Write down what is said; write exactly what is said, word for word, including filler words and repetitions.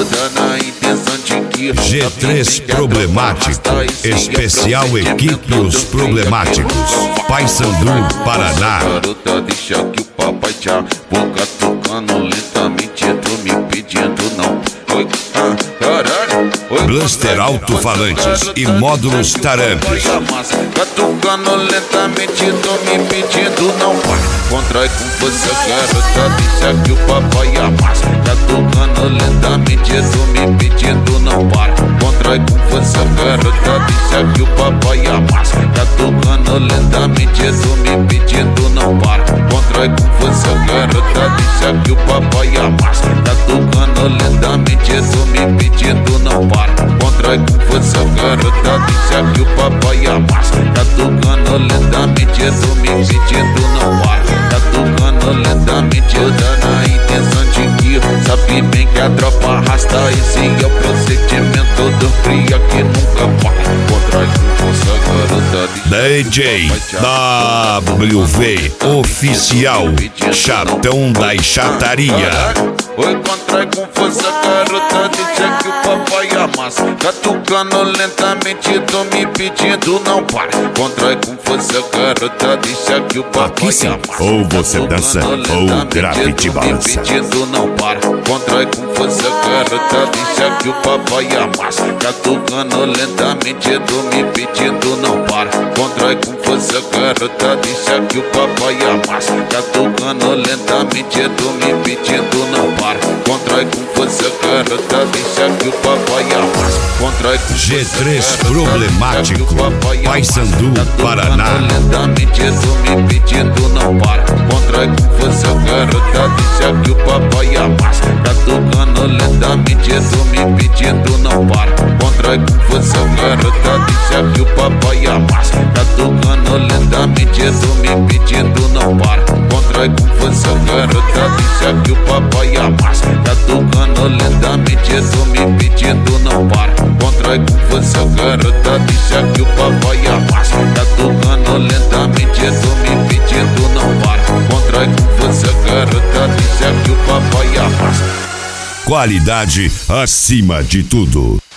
na intenção de que G três Problemático, especial equipe Os Problemáticos, Paysandu, Paraná. Garota, deixa que o papai já vou catucando lentamente, tô me pedindo não. Oi, ah, caralho. Oi, Blaster alto-falantes e módulos tarampes. Catucando lentamente, tô me pedindo não. Contrai com força, garota, deixa que o papai amassa. Catucando lentamente, tô me pedindo não para. Contrai com força, garota, deixa que o papai amassa. Catucando lentamente, tô me pedindo não para. Contrai com força, garota, deixa que o papai amassa. Catucando lentamente, tô me pedindo não para. Contrai com força, garota, deixa que o papai amassa. Catucando lentamente, tô me pedindo não para. Catucando lentamente, toda na intenção de que sabe bem que a tropa arrasta. Esse é o procedimento do cria que nunca para. Contrai com força, garota, D J W V Oficial, Chatão da Chataria. Oi, contrai com força, garota, deixa que o papai amassa. Catucando lentamente, tô me pedindo não para. Contrai com força, garota, deixa que o papai amassa. Ou você dança ou grafite balança. Me pedindo não para. Contrai com força, garota, deixa que o papai amassa. Catucando lentamente, tô me pedindo não para. Contrai com força, garota, deixa que o papai amassa. Catucando lentamente, tô me pedindo não para. Contrai com força, garota, deixa que o papai amassa. Contrai com G três Problemático, Paysandu, Paraná. Lentamente, tô me pedindo não para. Contrai com força, garota, deixa que o papai amassa. Catucando lentamente, tô me pedindo não para. Contrai com força, garota, deixa que o papai amassa. Catucando lentamente, tô me pedindo não para. Contrai com força, garota, deixa que o papai amassa. Catucando lentamente, tô me pedindo não para. Contrai com força, garota, deixa que o papai amassa. Catucando lentamente, tô me pedindo não para. Contrai com força, garota, deixa que o papai amassa. Qualidade acima de tudo.